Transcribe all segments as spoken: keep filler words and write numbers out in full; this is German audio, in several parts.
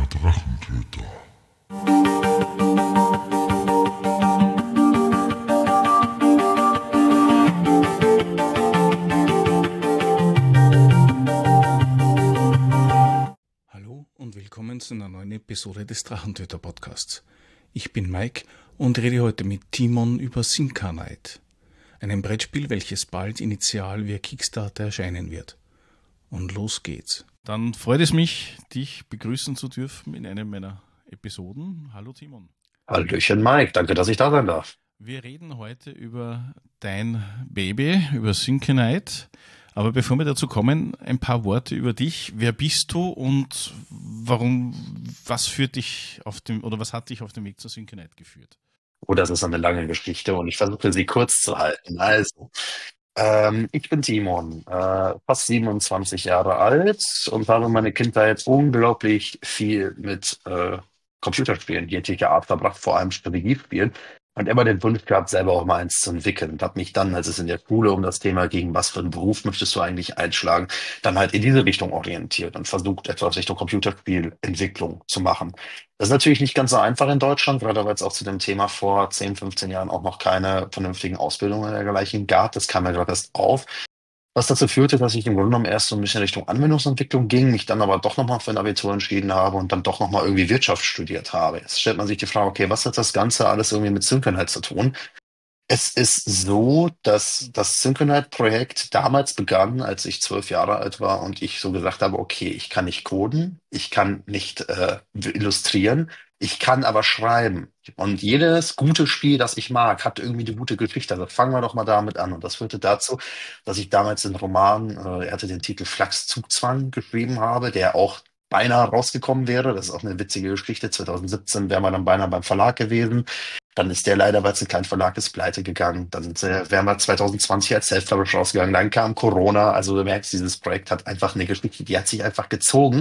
Drachentöter. Hallo und willkommen zu einer neuen Episode des Drachentöter Podcasts. Ich bin Mike und rede heute mit Timon über Synca-Night, einem Brettspiel, welches bald initial via Kickstarter erscheinen wird. Und los geht's. Dann freut es mich, dich begrüßen zu dürfen in einer meiner Episoden. Hallo Timon. Hallöchen Mike, danke, dass ich da sein darf. Wir reden heute über dein Baby, über Synca-Night. Aber bevor wir dazu kommen, ein paar Worte über dich. Wer bist du und warum, was führt dich auf dem, oder was hat dich auf dem Weg zur Synca-Night geführt? Oh, das ist eine lange Geschichte und ich versuche sie kurz zu halten. Also, ähm, ich bin Timon, äh, fast siebenundzwanzig Jahre alt und habe meine Kindheit unglaublich viel mit äh, Computerspielen jeglicher Art verbracht, vor allem Strategiespielen. Und immer den Wunsch gehabt, selber auch mal eins zu entwickeln. Und habe mich dann, als es in der Schule um das Thema ging, was für einen Beruf möchtest du eigentlich einschlagen, dann halt in diese Richtung orientiert und versucht, etwas Richtung Computerspielentwicklung zu machen. Das ist natürlich nicht ganz so einfach in Deutschland, gerade weil es auch zu dem Thema vor zehn, fünfzehn Jahren auch noch keine vernünftigen Ausbildungen dergleichen gab. Das kam ja gerade erst auf. Was dazu führte, dass ich im Grunde genommen erst so ein bisschen Richtung Anwendungsentwicklung ging, mich dann aber doch nochmal für ein Abitur entschieden habe und dann doch nochmal irgendwie Wirtschaft studiert habe. Jetzt stellt man sich die Frage, okay, was hat das Ganze alles irgendwie mit Synchronheit zu tun? Es ist so, dass das Synchronite-Projekt damals begann, als ich zwölf Jahre alt war und ich so gesagt habe, okay, ich kann nicht coden, ich kann nicht äh, illustrieren, ich kann aber schreiben. Und jedes gute Spiel, das ich mag, hat irgendwie eine gute Geschichte. Also fangen wir doch mal damit an. Und das führte dazu, dass ich damals den Roman, äh, er hatte den Titel Flachs Zugzwang geschrieben habe, der auch beinahe rausgekommen wäre. Das ist auch eine witzige Geschichte. zwanzig siebzehn wären wir dann beinahe beim Verlag gewesen. Dann ist der leider, weil es ein kleiner Verlag ist, pleite gegangen. Dann äh, wären wir zwanzig zwanzig als Self-Publish rausgegangen. Dann kam Corona. Also du merkst, dieses Projekt hat einfach eine Geschichte, die hat sich einfach gezogen.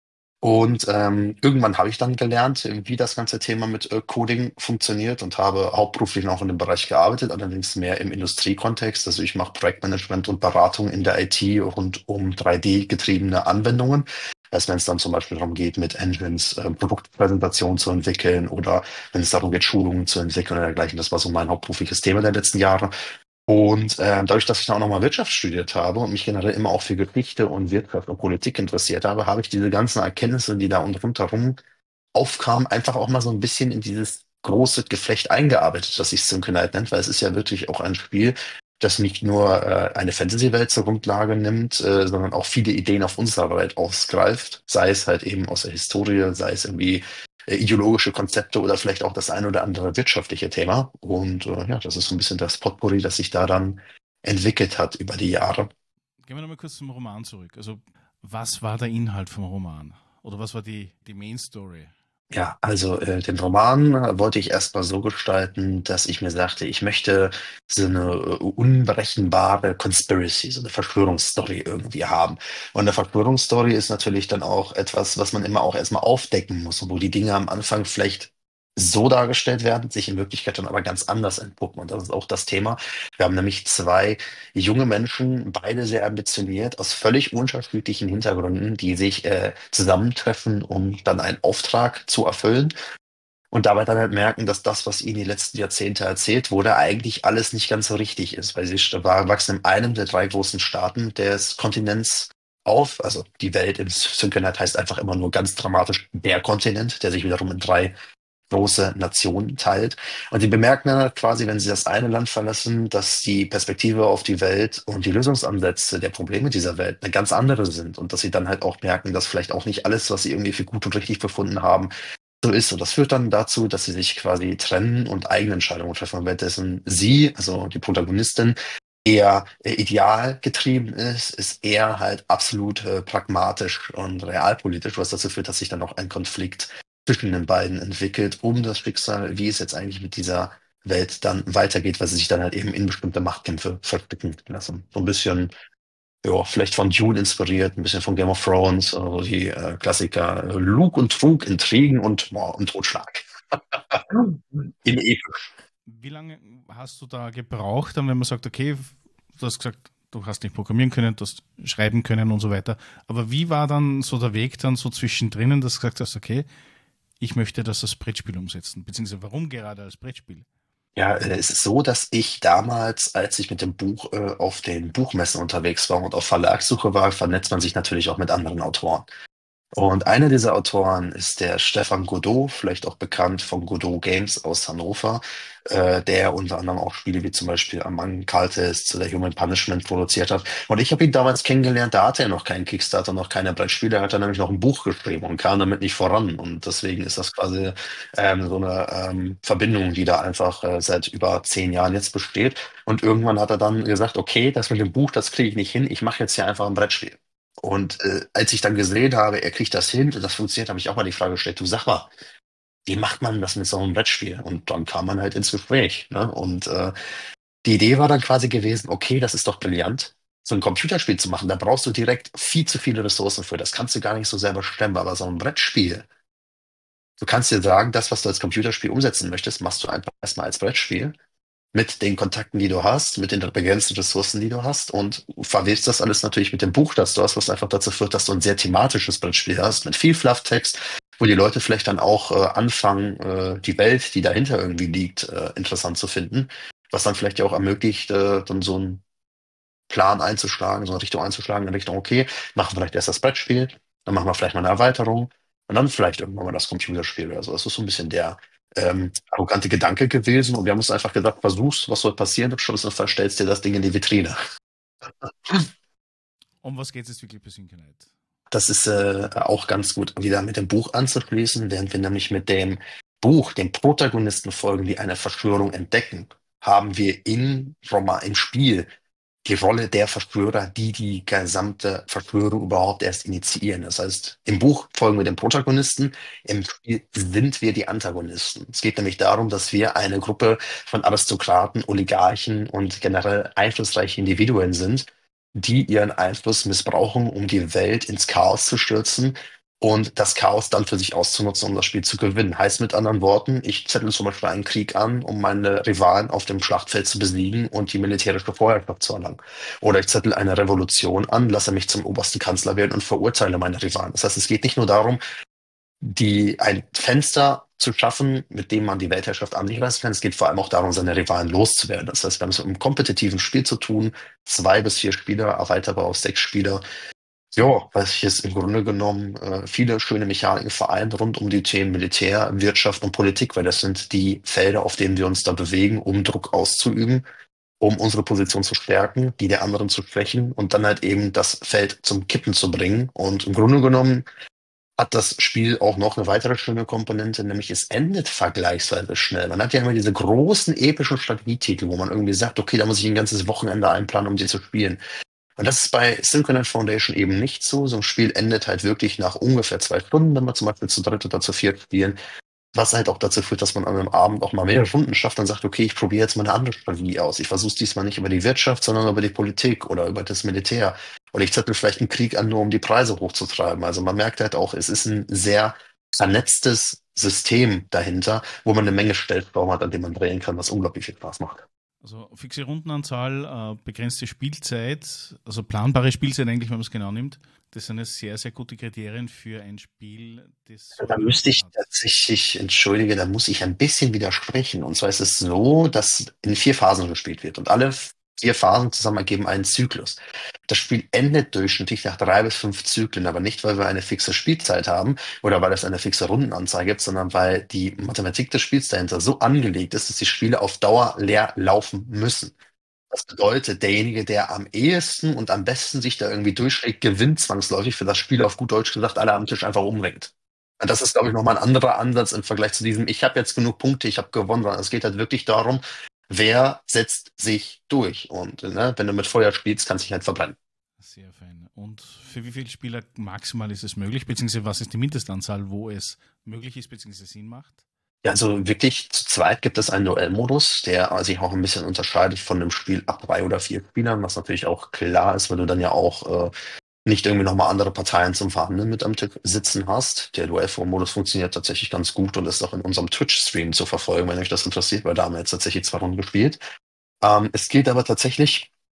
Und ähm, irgendwann habe ich dann gelernt, wie das ganze Thema mit äh, Coding funktioniert und habe hauptberuflich noch in dem Bereich gearbeitet, allerdings mehr im Industriekontext. Also ich mache Projektmanagement und Beratung in der I T rund um drei D-getriebene Anwendungen. Also wenn es dann zum Beispiel darum geht, mit Engines äh, Produktpräsentationen zu entwickeln oder wenn es darum geht, Schulungen zu entwickeln oder dergleichen. Das war so mein hauptberufliches Thema der letzten Jahre. Und äh, dadurch, dass ich dann auch nochmal Wirtschaft studiert habe und mich generell immer auch für Geschichte und Wirtschaft und Politik interessiert habe, habe ich diese ganzen Erkenntnisse, die da und rundherum aufkamen, einfach auch mal so ein bisschen in dieses große Geflecht eingearbeitet, das sich Synchronite nennt, weil es ist ja wirklich auch ein Spiel, das nicht nur äh, eine Fantasy-Welt zur Grundlage nimmt, äh, sondern auch viele Ideen auf unserer Welt ausgreift, sei es halt eben aus der Historie, sei es irgendwie äh, ideologische Konzepte oder vielleicht auch das ein oder andere wirtschaftliche Thema. Und äh, ja, das ist so ein bisschen das Potpourri, das sich da dann entwickelt hat über die Jahre. Gehen wir nochmal kurz zum Roman zurück. Also, was war der Inhalt vom Roman? Oder was war die, die Main Story? Ja, also äh, den Roman äh, wollte ich erstmal so gestalten, dass ich mir sagte, ich möchte so eine äh, unberechenbare Conspiracy, so eine Verschwörungsstory irgendwie haben. Und eine Verschwörungsstory ist natürlich dann auch etwas, was man immer auch erstmal aufdecken muss, und wo die Dinge am Anfang vielleicht so dargestellt werden, sich in Wirklichkeit dann aber ganz anders entpuppen. Und das ist auch das Thema. Wir haben nämlich zwei junge Menschen, beide sehr ambitioniert, aus völlig unterschiedlichen Hintergründen, die sich äh, zusammentreffen, um dann einen Auftrag zu erfüllen und dabei dann halt merken, dass das, was ihnen die letzten Jahrzehnte erzählt wurde, eigentlich alles nicht ganz so richtig ist, weil sie st- wachsen in einem der drei großen Staaten des Kontinents auf. Also die Welt im Synchronheit heißt einfach immer nur ganz dramatisch der Kontinent, der sich wiederum in drei große Nationen teilt. Und sie bemerken dann halt quasi, wenn sie das eine Land verlassen, dass die Perspektive auf die Welt und die Lösungsansätze der Probleme dieser Welt eine ganz andere sind. Und dass sie dann halt auch merken, dass vielleicht auch nicht alles, was sie irgendwie für gut und richtig befunden haben, so ist. Und das führt dann dazu, dass sie sich quasi trennen und eigene Entscheidungen treffen, währenddessen sie, also die Protagonistin, eher äh, ideal getrieben ist, ist eher halt absolut äh, pragmatisch und realpolitisch, was dazu führt, dass sich dann auch ein Konflikt zwischen den beiden entwickelt, um das Schicksal, wie es jetzt eigentlich mit dieser Welt dann weitergeht, weil sie sich dann halt eben in bestimmte Machtkämpfe verstricken lassen. So ein bisschen, ja, vielleicht von Dune inspiriert, ein bisschen von Game of Thrones, also die äh, Klassiker äh, Lug und Trug, Intrigen und, Mord und Totschlag. In episch. Wie lange hast du da gebraucht, dann, wenn man sagt, okay, du hast gesagt, du hast nicht programmieren können, du hast schreiben können und so weiter. Aber wie war dann so der Weg dann so zwischendrin, dass du gesagt hast, okay, ich möchte das als Brettspiel umsetzen, beziehungsweise warum gerade als Brettspiel? Ja, äh, es ist so, dass ich damals, als ich mit dem Buch äh, auf den Buchmessen unterwegs war und auf Verlagssuche war, vernetzt man sich natürlich auch mit anderen Autoren. Und einer dieser Autoren ist der Stefan Godot, vielleicht auch bekannt von Godot Games aus Hannover, äh, der unter anderem auch Spiele wie zum Beispiel Among Cultists oder Human Punishment produziert hat. Und ich habe ihn damals kennengelernt, da hatte er noch keinen Kickstarter, noch keine Brettspiele, er hat dann nämlich noch ein Buch geschrieben und kam damit nicht voran. Und deswegen ist das quasi ähm, so eine ähm, Verbindung, die da einfach äh, seit über zehn Jahren jetzt besteht. Und irgendwann hat er dann gesagt, okay, das mit dem Buch, das kriege ich nicht hin, ich mache jetzt hier einfach ein Brettspiel. Und äh, als ich dann gesehen habe, er kriegt das hin und das funktioniert, habe ich auch mal die Frage gestellt, du sag mal, wie macht man das mit so einem Brettspiel? Und dann kam man halt ins Gespräch. Ne? Und äh, die Idee war dann quasi gewesen, okay, das ist doch brillant, so ein Computerspiel zu machen. Da brauchst du direkt viel zu viele Ressourcen für. Das kannst du gar nicht so selber stemmen. Aber so ein Brettspiel, du kannst dir sagen, das, was du als Computerspiel umsetzen möchtest, machst du einfach erstmal als Brettspiel mit den Kontakten, die du hast, mit den begrenzten Ressourcen, die du hast und verwebst das alles natürlich mit dem Buch, das du hast, was einfach dazu führt, dass du ein sehr thematisches Brettspiel hast, mit viel Flufftext, wo die Leute vielleicht dann auch äh, anfangen, äh, die Welt, die dahinter irgendwie liegt, äh, interessant zu finden, was dann vielleicht ja auch ermöglicht, äh, dann so einen Plan einzuschlagen, so eine Richtung einzuschlagen, in Richtung, okay, machen wir vielleicht erst das Brettspiel, dann machen wir vielleicht mal eine Erweiterung und dann vielleicht irgendwann mal das Computerspiel oder so. Das ist so ein bisschen der ähm, arrogante Gedanke gewesen und wir haben uns einfach gedacht, versuch's, was soll passieren, du schlussendlich stellst dir das Ding in die Vitrine. Um was geht es wirklich bei Synchronite? Das ist äh, auch ganz gut wieder mit dem Buch anzuschließen, während wir nämlich mit dem Buch den Protagonisten folgen, die eine Verschwörung entdecken, haben wir in Roma im Spiel die Rolle der Verschwörer, die die gesamte Verschwörung überhaupt erst initiieren. Das heißt, im Buch folgen wir dem Protagonisten, im Spiel sind wir die Antagonisten. Es geht nämlich darum, dass wir eine Gruppe von Aristokraten, Oligarchen und generell einflussreiche Individuen sind, die ihren Einfluss missbrauchen, um die Welt ins Chaos zu stürzen und das Chaos dann für sich auszunutzen, um das Spiel zu gewinnen. Heißt mit anderen Worten, ich zettle zum Beispiel einen Krieg an, um meine Rivalen auf dem Schlachtfeld zu besiegen und die militärische Vorherrschaft zu erlangen. Oder ich zettle eine Revolution an, lasse mich zum obersten Kanzler wählen und verurteile meine Rivalen. Das heißt, es geht nicht nur darum, die, ein Fenster zu schaffen, mit dem man die Weltherrschaft an sich reißen kann. Es geht vor allem auch darum, seine Rivalen loszuwerden. Das heißt, wir haben es mit einem kompetitiven Spiel zu tun. Zwei bis vier Spieler, erweiterbar auf sechs Spieler. Ja, welches im Grunde genommen äh, viele schöne Mechaniken vereint rund um die Themen Militär, Wirtschaft und Politik, weil das sind die Felder, auf denen wir uns da bewegen, um Druck auszuüben, um unsere Position zu stärken, die der anderen zu schwächen und dann halt eben das Feld zum Kippen zu bringen. Und im Grunde genommen hat das Spiel auch noch eine weitere schöne Komponente, nämlich es endet vergleichsweise schnell. Man hat ja immer diese großen epischen Strategietitel, wo man irgendwie sagt, okay, da muss ich ein ganzes Wochenende einplanen, um die zu spielen. Und das ist bei Synchronet Foundation eben nicht so. So ein Spiel endet halt wirklich nach ungefähr zwei Stunden, wenn wir zum Beispiel zu dritt oder zu viert spielen. Was halt auch dazu führt, dass man an einem Abend auch mal mehrere Stunden schafft und sagt, okay, ich probiere jetzt mal eine andere Strategie aus. Ich versuche es diesmal nicht über die Wirtschaft, sondern über die Politik oder über das Militär. Oder ich zettel vielleicht einen Krieg an, nur um die Preise hochzutreiben. Also man merkt halt auch, es ist ein sehr vernetztes System dahinter, wo man eine Menge Stellschrauben hat, an dem man drehen kann, was unglaublich viel Spaß macht. Also fixe Rundenanzahl, äh, begrenzte Spielzeit, also planbare Spielzeit eigentlich, wenn man es genau nimmt. Das sind ja sehr, sehr gute Kriterien für ein Spiel, das so Da ein müsste Umfang ich hat. tatsächlich, entschuldige, da muss ich ein bisschen widersprechen. Und zwar ist es so, dass in vier Phasen gespielt wird und alle vier Phasen zusammen ergeben einen Zyklus. Das Spiel endet durchschnittlich nach drei bis fünf Zyklen, aber nicht, weil wir eine fixe Spielzeit haben oder weil es eine fixe Rundenanzahl gibt, sondern weil die Mathematik des Spiels dahinter so angelegt ist, dass die Spiele auf Dauer leer laufen müssen. Das bedeutet, derjenige, der am ehesten und am besten sich da irgendwie durchschlägt, gewinnt zwangsläufig für das Spiel auf gut Deutsch gesagt, alle am Tisch einfach umringt. Und das ist, glaube ich, nochmal ein anderer Ansatz im Vergleich zu diesem, ich habe jetzt genug Punkte, ich habe gewonnen, sondern es geht halt wirklich darum, wer setzt sich durch. Und ne, wenn du mit Feuer spielst, kannst du dich halt verbrennen. Sehr fein. Und für wie viele Spieler maximal ist es möglich, beziehungsweise was ist die Mindestanzahl, wo es möglich ist, beziehungsweise Sinn macht? Ja, also wirklich zu zweit gibt es einen Duellmodus, der sich auch ein bisschen unterscheidet von einem Spiel ab drei oder vier Spielern, was natürlich auch klar ist, weil du dann ja auch äh, nicht irgendwie nochmal andere Parteien zum Verhandeln mit am Tisch sitzen hast. Der Duellform-Modus funktioniert tatsächlich ganz gut und ist auch in unserem Twitch-Stream zu verfolgen, wenn euch das interessiert, weil da haben wir jetzt tatsächlich zwei Runden gespielt. Ähm, es gilt aber tatsächlich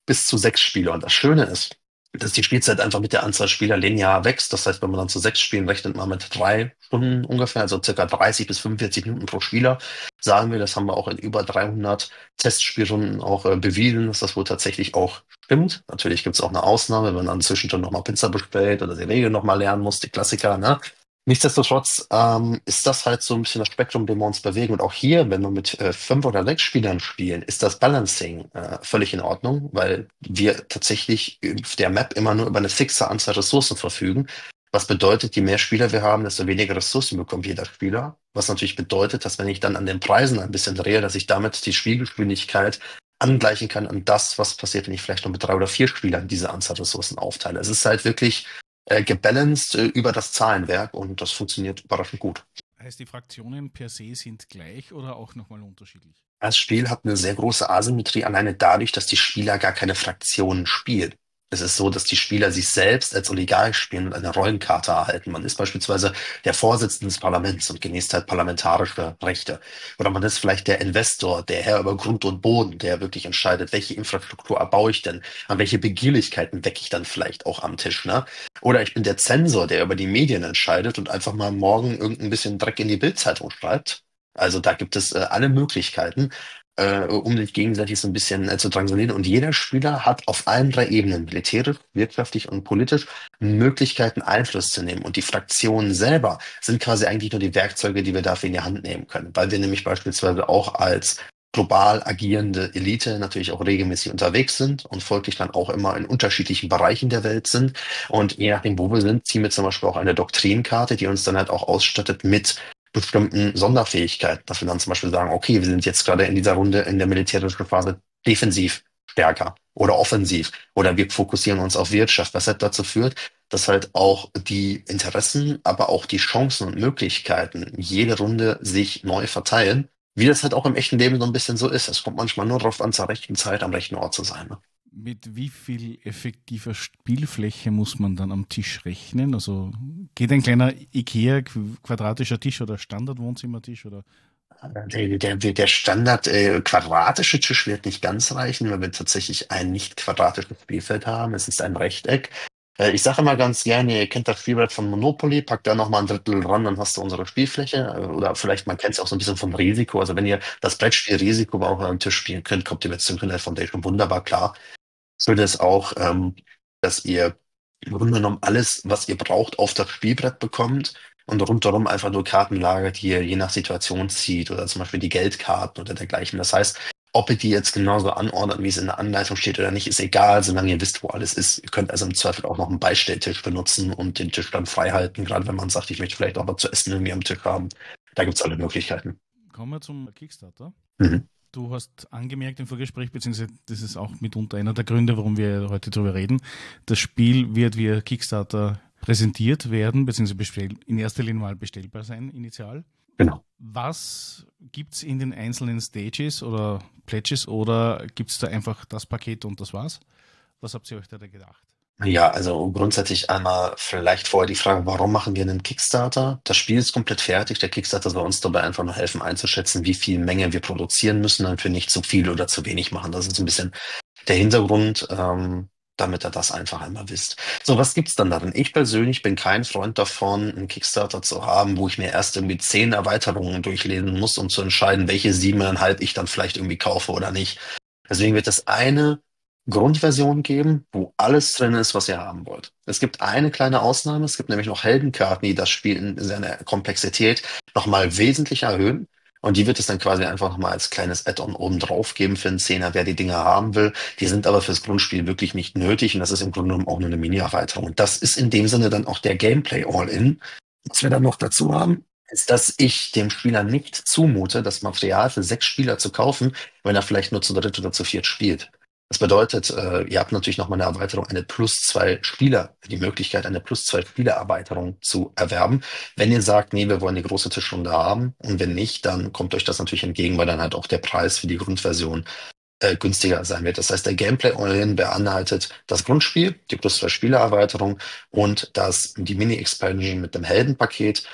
bis zu sechs Spieler. Und das Schöne ist, dass die Spielzeit einfach mit der Anzahl Spieler linear wächst. Das heißt, wenn man dann zu sechs Spielen rechnet, man mit drei Stunden ungefähr, also circa dreißig bis fünfundvierzig Minuten pro Spieler, sagen wir, das haben wir auch in über dreihundert Testspielrunden auch äh, bewiesen, dass das wohl tatsächlich auch stimmt. Natürlich gibt es auch eine Ausnahme, wenn man dann zwischendrin nochmal Pizza bestellt oder die Regeln nochmal lernen muss, die Klassiker, ne? Nichtsdestotrotz ähm, ist das halt so ein bisschen das Spektrum, dem wir uns bewegen. Und auch hier, wenn wir mit äh, fünf oder sechs Spielern spielen, ist das Balancing äh, völlig in Ordnung, weil wir tatsächlich auf der Map immer nur über eine fixe Anzahl Ressourcen verfügen. Was bedeutet, je mehr Spieler wir haben, desto weniger Ressourcen bekommt jeder Spieler. Was natürlich bedeutet, dass wenn ich dann an den Preisen ein bisschen drehe, dass ich damit die Spielgeschwindigkeit angleichen kann an das, was passiert, wenn ich vielleicht nur mit drei oder vier Spielern diese Anzahl Ressourcen aufteile. Es ist halt wirklich äh, gebalanced äh, über das Zahlenwerk und das funktioniert überraschend gut. Heißt, die Fraktionen per se sind gleich oder auch nochmal unterschiedlich? Das Spiel hat eine sehr große Asymmetrie alleine dadurch, dass die Spieler gar keine Fraktionen spielen. Es ist so, dass die Spieler sich selbst als Oligarch spielen und eine Rollenkarte erhalten. Man ist beispielsweise der Vorsitzende des Parlaments und genießt halt parlamentarische Rechte. Oder man ist vielleicht der Investor, der Herr über Grund und Boden, der wirklich entscheidet, welche Infrastruktur erbaue ich denn, an welche Begierlichkeiten wecke ich dann vielleicht auch am Tisch, ne? Oder ich bin der Zensor, der über die Medien entscheidet und einfach mal morgen irgendein bisschen Dreck in die Bildzeitung schreibt. Also da gibt es äh, alle Möglichkeiten, äh, um sich gegenseitig so ein bisschen äh, zu drangsalieren. Und jeder Spieler hat auf allen drei Ebenen, militärisch, wirtschaftlich und politisch, Möglichkeiten, Einfluss zu nehmen. Und die Fraktionen selber sind quasi eigentlich nur die Werkzeuge, die wir dafür in die Hand nehmen können. Weil wir nämlich beispielsweise auch als global agierende Elite natürlich auch regelmäßig unterwegs sind und folglich dann auch immer in unterschiedlichen Bereichen der Welt sind. Und je nachdem, wo wir sind, ziehen wir zum Beispiel auch eine Doktrinkarte, die uns dann halt auch ausstattet mit bestimmten Sonderfähigkeiten, dass wir dann zum Beispiel sagen, okay, wir sind jetzt gerade in dieser Runde in der militärischen Phase defensiv stärker oder offensiv oder wir fokussieren uns auf Wirtschaft, was halt dazu führt, dass halt auch die Interessen, aber auch die Chancen und Möglichkeiten jede Runde sich neu verteilen, wie das halt auch im echten Leben so ein bisschen so ist. Es kommt manchmal nur darauf an, zur rechten Zeit am rechten Ort zu sein. Ne? Mit wie viel effektiver Spielfläche muss man dann am Tisch rechnen? Also geht ein kleiner IKEA quadratischer Tisch oder Standard-Wohnzimmertisch oder? Der, der, der Standard äh, quadratische Tisch wird nicht ganz reichen, weil wir tatsächlich ein nicht quadratisches Spielfeld haben. Es ist ein Rechteck. Äh, ich sage immer ganz gerne, ihr kennt das Spielbrett von Monopoly, packt da nochmal ein Drittel ran, dann hast du unsere Spielfläche. Äh, oder vielleicht, man kennt es auch so ein bisschen vom Risiko. Also wenn ihr das Brettspiel Risiko bei eurem Tisch spielen könnt, kommt ihr mit Synchronized Foundation wunderbar klar. Schön ist auch, ähm, dass ihr im Grunde genommen alles, was ihr braucht, auf das Spielbrett bekommt und rundherum einfach nur Karten lagert, die ihr je nach Situation zieht oder zum Beispiel die Geldkarten oder dergleichen. Das heißt, ob ihr die jetzt genauso anordnet, wie es in der Anleitung steht oder nicht, ist egal, solange ihr wisst, wo alles ist. Ihr könnt also im Zweifel auch noch einen Beistelltisch benutzen und den Tisch dann frei halten, gerade wenn man sagt, ich möchte vielleicht auch was zu essen irgendwie am Tisch haben. Da gibt's alle Möglichkeiten. Kommen wir zum Kickstarter. Mhm. Du hast angemerkt im Vorgespräch, beziehungsweise das ist auch mitunter einer der Gründe, warum wir heute darüber reden. Das Spiel wird via Kickstarter präsentiert werden, beziehungsweise in erster Linie mal bestellbar sein, initial. Genau. Was gibt es in den einzelnen Stages oder Pledges oder gibt es da einfach das Paket und das war's? Was habt ihr euch da gedacht? Ja, also grundsätzlich einmal vielleicht vorher die Frage, warum machen wir einen Kickstarter? Das Spiel ist komplett fertig. Der Kickstarter soll uns dabei einfach nur helfen einzuschätzen, wie viel Menge wir produzieren müssen, damit wir nicht zu viel oder zu wenig machen. Das ist ein bisschen der Hintergrund, ähm, damit ihr das einfach einmal wisst. So, was gibt's dann darin? Ich persönlich bin kein Freund davon, einen Kickstarter zu haben, wo ich mir erst irgendwie zehn Erweiterungen durchlesen muss, um zu entscheiden, welche siebeneinhalb ich dann vielleicht irgendwie kaufe oder nicht. Deswegen wird es eine Grundversion geben, wo alles drin ist, was ihr haben wollt. Es gibt eine kleine Ausnahme, es gibt nämlich noch Heldenkarten, die das Spiel in seiner Komplexität nochmal wesentlich erhöhen. Und die wird es dann quasi einfach nochmal als kleines Add-on oben drauf geben für einen Zehner, wer die Dinger haben will. Die sind aber fürs Grundspiel wirklich nicht nötig und das ist im Grunde genommen auch nur eine Mini-Erweiterung. Und das ist in dem Sinne dann auch der Gameplay All-In. Was wir dann noch dazu haben, ist, dass ich dem Spieler nicht zumute, das Material für sechs Spieler zu kaufen, wenn er vielleicht nur zu dritt oder zu viert spielt. Das bedeutet, äh, ihr habt natürlich nochmal eine Erweiterung, eine plus zwei Spieler, die Möglichkeit, eine plus zwei Spieler-Erweiterung zu erwerben. Wenn ihr sagt, nee, wir wollen die große Tischrunde haben und wenn nicht, dann kommt euch das natürlich entgegen, weil dann halt auch der Preis für die Grundversion äh, günstiger sein wird. Das heißt, der Gameplay All-In beinhaltet das Grundspiel, die plus zwei Spieler-Erweiterung und das, die Mini-Expansion mit dem Heldenpaket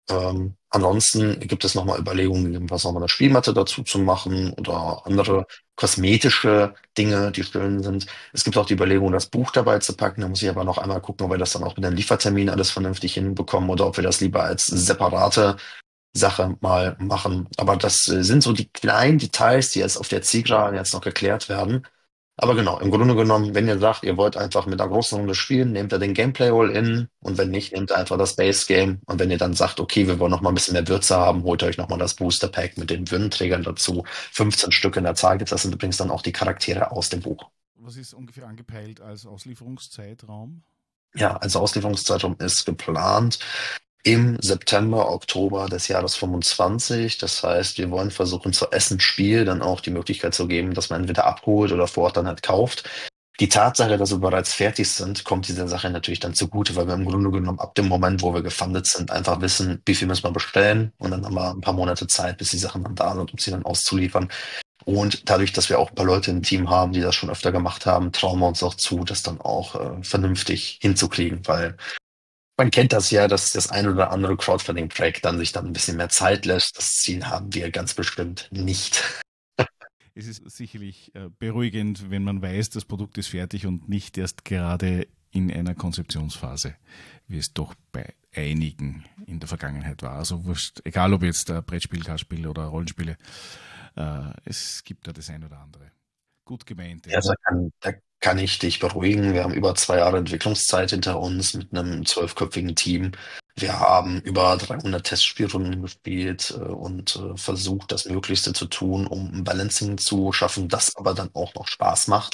Ähm, ansonsten gibt es nochmal Überlegungen, was nochmal eine Spielmatte dazu zu machen oder andere kosmetische Dinge, die schön sind. Es gibt auch die Überlegung, das Buch dabei zu packen. Da muss ich aber noch einmal gucken, ob wir das dann auch mit dem Liefertermin alles vernünftig hinbekommen oder ob wir das lieber als separate Sache mal machen. Aber das äh, sind so die kleinen Details, die jetzt auf der Zielgeraden jetzt noch geklärt werden. Aber genau, im Grunde genommen, wenn ihr sagt, ihr wollt einfach mit einer großen Runde spielen, nehmt ihr den Gameplay All-In und wenn nicht, nehmt ihr einfach das Base Game. Und wenn ihr dann sagt, okay, wir wollen noch mal ein bisschen mehr Würze haben, holt euch noch mal das Booster Pack mit den Würdenträgern dazu. fünfzehn Stück in der Zahl gibt. Das sind übrigens dann auch die Charaktere aus dem Buch. Was ist ungefähr angepeilt als Auslieferungszeitraum? Ja, also Auslieferungszeitraum ist geplant im September, Oktober des Jahres fünfundzwanzig. Das heißt, wir wollen versuchen, zur Essen-Spiel dann auch die Möglichkeit zu geben, dass man entweder abholt oder vor Ort dann halt kauft. Die Tatsache, dass wir bereits fertig sind, kommt dieser Sache natürlich dann zugute, weil wir im Grunde genommen ab dem Moment, wo wir gefundet sind, einfach wissen, wie viel müssen wir bestellen und dann haben wir ein paar Monate Zeit, bis die Sachen dann da sind, um sie dann auszuliefern. Und dadurch, dass wir auch ein paar Leute im Team haben, die das schon öfter gemacht haben, trauen wir uns auch zu, das dann auch äh, vernünftig hinzukriegen, weil man kennt das ja, dass das ein oder andere Crowdfunding-Projekt dann sich dann ein bisschen mehr Zeit lässt. Das Ziel haben wir ganz bestimmt nicht. Es ist sicherlich äh, beruhigend, wenn man weiß, das Produkt ist fertig und nicht erst gerade in einer Konzeptionsphase, wie es doch bei einigen in der Vergangenheit war. Also wurscht, egal ob jetzt äh, Brettspiel, Kartenspiele oder Rollenspiele, äh, es gibt da das ein oder andere. Gut gemeinte. Ja, also da kann, da kann ich dich beruhigen. Wir haben über zwei Jahre Entwicklungszeit hinter uns mit einem zwölfköpfigen Team. Wir haben über dreihundert Testspielrunden gespielt äh, und äh, versucht, das Möglichste zu tun, um ein Balancing zu schaffen, das aber dann auch noch Spaß macht.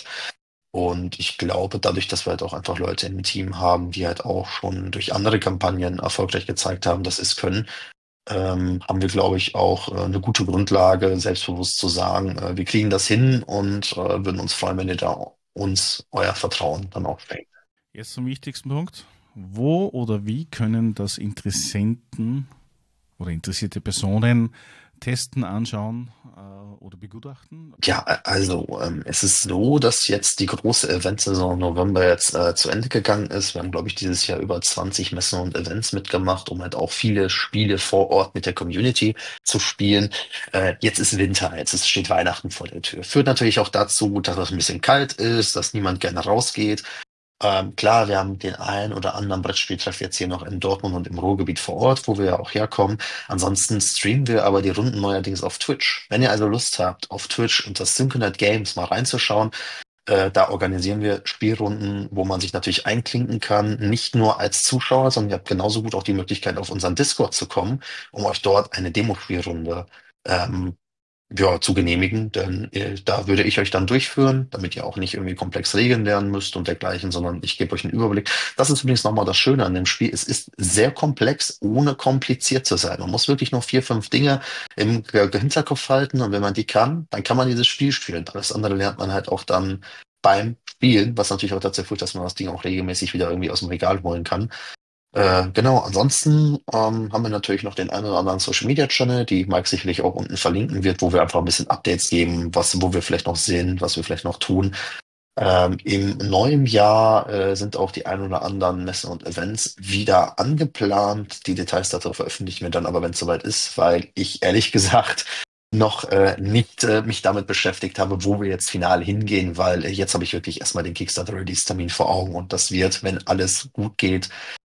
Und ich glaube, dadurch, dass wir halt auch einfach Leute im Team haben, die halt auch schon durch andere Kampagnen erfolgreich gezeigt haben, dass sie es können, ähm, haben wir, glaube ich, auch äh, eine gute Grundlage, selbstbewusst zu sagen, äh, wir kriegen das hin und äh, würden uns freuen, wenn ihr da uns euer Vertrauen dann auch schenkt. Jetzt zum wichtigsten Punkt. Wo oder wie können das Interessenten oder interessierte Personen testen, anschauen äh, oder begutachten? Ja, also ähm, es ist so, dass jetzt die große Eventsaison im November jetzt äh, zu Ende gegangen ist. Wir haben, glaube ich, dieses Jahr über zwanzig Messen und Events mitgemacht, um halt auch viele Spiele vor Ort mit der Community zu spielen. Äh, jetzt ist Winter, jetzt ist, steht Weihnachten vor der Tür. Führt natürlich auch dazu, dass es ein bisschen kalt ist, dass niemand gerne rausgeht. Ähm, klar, wir haben den einen oder anderen Brettspieltreff jetzt hier noch in Dortmund und im Ruhrgebiet vor Ort, wo wir ja auch herkommen. Ansonsten streamen wir aber die Runden neuerdings auf Twitch. Wenn ihr also Lust habt, auf Twitch unter Synchronite Games mal reinzuschauen, äh, da organisieren wir Spielrunden, wo man sich natürlich einklinken kann, nicht nur als Zuschauer, sondern ihr habt genauso gut auch die Möglichkeit, auf unseren Discord zu kommen, um euch dort eine Demospielrunde ähm, ja, zu genehmigen, denn äh, da würde ich euch dann durchführen, damit ihr auch nicht irgendwie komplex Regeln lernen müsst und dergleichen, sondern ich gebe euch einen Überblick. Das ist übrigens nochmal das Schöne an dem Spiel. Es ist sehr komplex, ohne kompliziert zu sein. Man muss wirklich nur vier, fünf Dinge im G- Hinterkopf halten und wenn man die kann, dann kann man dieses Spiel spielen. Alles andere lernt man halt auch dann beim Spielen, was natürlich auch dazu führt, dass man das Ding auch regelmäßig wieder irgendwie aus dem Regal holen kann. Äh, genau, ansonsten ähm, haben wir natürlich noch den einen oder anderen Social Media Channel, die Mike sicherlich auch unten verlinken wird, wo wir einfach ein bisschen Updates geben, was, wo wir vielleicht noch sind, was wir vielleicht noch tun. Ähm, im neuen Jahr äh, sind auch die ein oder anderen Messen und Events wieder angeplant. Die Details dazu veröffentlichen wir dann aber, wenn es soweit ist, weil ich ehrlich gesagt noch äh, nicht äh, mich damit beschäftigt habe, wo wir jetzt final hingehen, weil äh, jetzt habe ich wirklich erstmal den Kickstarter-Release-Termin vor Augen und das wird, wenn alles gut geht,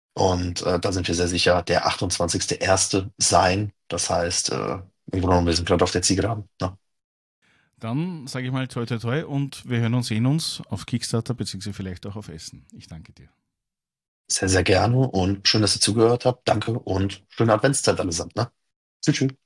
und äh, da sind wir sehr sicher, der achtundzwanzigste Erste sein. Das heißt, äh, im Grunde genommen, wir sind gerade auf der Zielgeraden. Ne? Dann sage ich mal toi toi toi und wir hören und sehen uns auf Kickstarter beziehungsweise vielleicht auch auf Essen. Ich danke dir. Sehr, sehr gerne und schön, dass ihr zugehört habt. Danke und schöne Adventszeit allesamt. Ne? Tschüss. Tschüss.